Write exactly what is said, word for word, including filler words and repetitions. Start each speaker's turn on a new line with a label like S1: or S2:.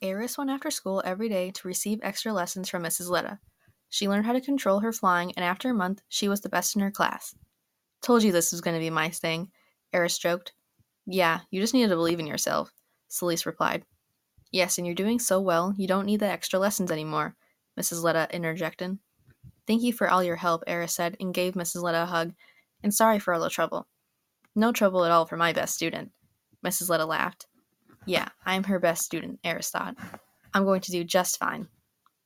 S1: Eris went after school every day to receive extra lessons from Missus Letta. She learned how to control her flying, and after a month, she was the best in her class. Told you this was going to be my thing, Eris joked. Yeah, you just needed to believe in yourself, Celeste replied. Yes, and you're doing so well, you don't need the extra lessons anymore, Missus Letta interjected. Thank you for all your help, Eris said, and gave Missus Letta a hug, and sorry for all the trouble. No trouble at all for my best student, Missus Letta laughed. Yeah, I'm her best student, Eris thought. I'm going to do just fine.